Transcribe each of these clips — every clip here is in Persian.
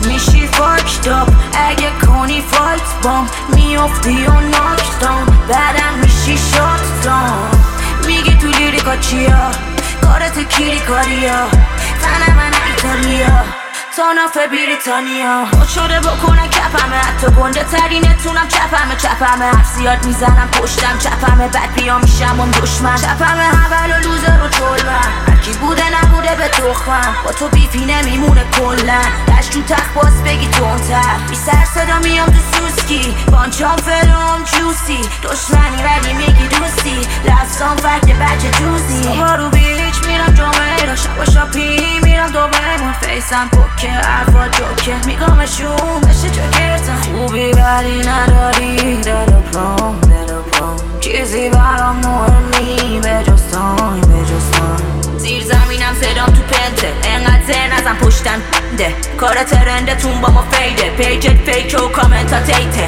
میشی فاکتاب اگه کنی فایت بام میافتی و ناکتام بعدم میشی شات دام میگی تو لیریکا چیا کارت کیری کاریا تنه من ایتالیا تا ناف بریتانیا خود شده بکنن کپمه حتی گنده ترینتونم چپمه حرف زیاد میزنم پشتم چپمه بد بیا میشم اون دشمن چپمه اول و لوزر و چلمن هرکی بوده نبوده به تخمم با تو بیفی نمیمونه کلن دشت تو تخت باز بگی تونتر بی سر صدا میام تو سوسکی بانچام فلوم جوسی دشمنی ولی میگی دوستی لفظام فرد بچه جوزی صبح رو بیچ میرم جامعه را شب و شاپی میرم دوباره من فیسم پوکه حرفا جوکه میگامشون بشه جاکتم خوبی ولی نداری دل پرام چیزی برام مهمی به جز تایم زیر زمینم صدام تو پنته انقدر زن ازم پشتم ده کار ترندتون با ما فیده پیجت فیکه و کامنت ها تیته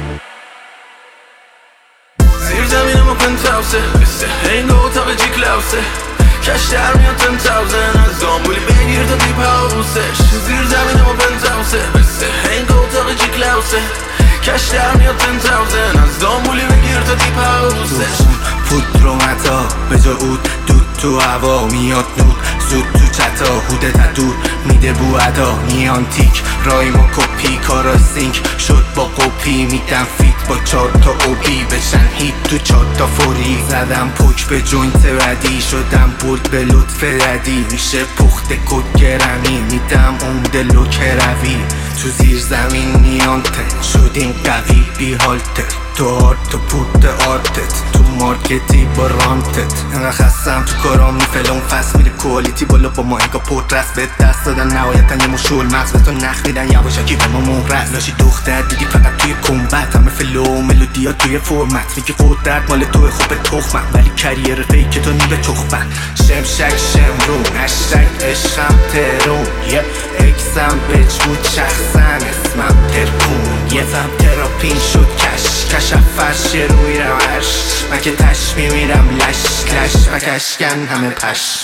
زیر زمینم و پنتاوسه هنگ و اتاق جی کلاوسه کش در میاد 10,000 از دامبولی بگیر تا دیپ هاوسش زیر زمینم و پنتاوسه هنگ و اتاق جی کلاوسه کش در میاد 10,000 از دامبولی بگیر تا دیپ هاوسش پودر و متا به جا اود دود تو هوا میاد نود زود تو چتا هوده تا دور میده بو ادا نیان تیک رایم و کپی کارا سینک شد با قپی میدم فیت با 4 تا اوبی بشن هیت تو 4 تا فوری زدم پوک به جوینت ردی شدم بولد به لطف ردی میشه پخت کد گرمی میدم اون دلو که روی تو زیر زمین نیانته شدیم قوی بی حالتت تو آرت و پود آرتت تو مارکتی با رانتت انقدر خستم تو کارام میفلم فست میره کوالیتی بالا با ما انگا پودرست به دست دادن نهایتا یه مشول مغز به تو نخ میدن یواشکی به ما مهرست لاشی دختر دیدی فقط توی کمبت همه فلو و ملودیا توی فرمت میگه قدرت مال توی خوب تخمم ولی کریر فیک تو نیبه تخمم شمشک شمرون هشتگ عشقم ترون یه اکسم بچ بود شخصن اسمم ترکون یه فهم تراپین شد کش فرش روی روش من که تش میمیرم لش و کشکن همه پش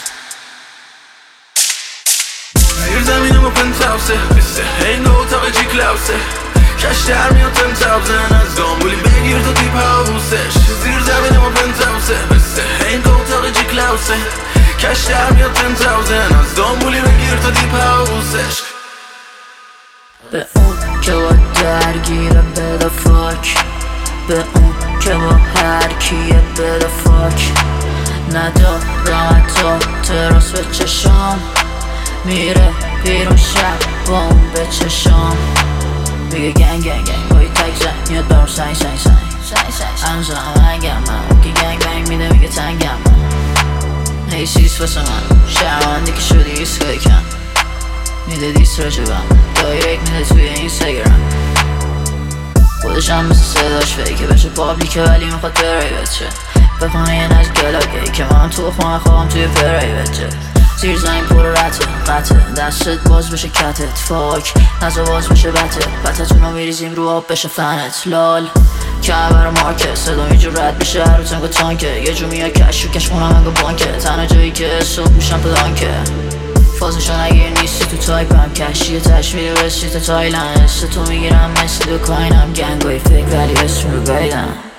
زیر زمینم و پنتاوسه هنگ و اتاق جی کلاوسه کش در میاد 10,000 از دامبولی بگیر تا دیپ هاوسش زیر زمینم و پنتاوسه هنگ و اتاق جی کلاوسه کش در میاد 10,000 از دامبولی بگیر تا دیپ هاوسش به اون که با درگیره بده فاک به اون که با هر کیه بده فاک ندارم حتی تراس به چشام میره بیرون شب با اون به چشام میگه گنگ بایی تک زن میاد برام سنگ انجام انگم من اون که گنگ میده میگه تنگم من حیثیست واسه من شهرمندی که شدی ایستگاهی کم میده دیست راجبم دایرک میده توی اینستاگرام خودشم مثل صداش فیکه بشه پابلیکه ولی میخواد پرایوت شه بخونه یه نج گلاگه که من تو خونه خوابم توی پرایوت شه زیر زمین پر قطعه دستت باز بشه کتت فاک نزا باز بشه بتتون رو میریزیم رو آب بشه فنت لال کبر مارکه صدا اینجور رد میشه هر رو تنگو تانکه یه جو میاد کش خونم انگو بانکه تنها جایی که صبح میشم پلانکه فازشون اگه نیستی تو تایپم کشی تشمیل رسیت تایلند است تو میگیرم مثل دو کاینم گنگوی فکر ولی اسم رو گایدم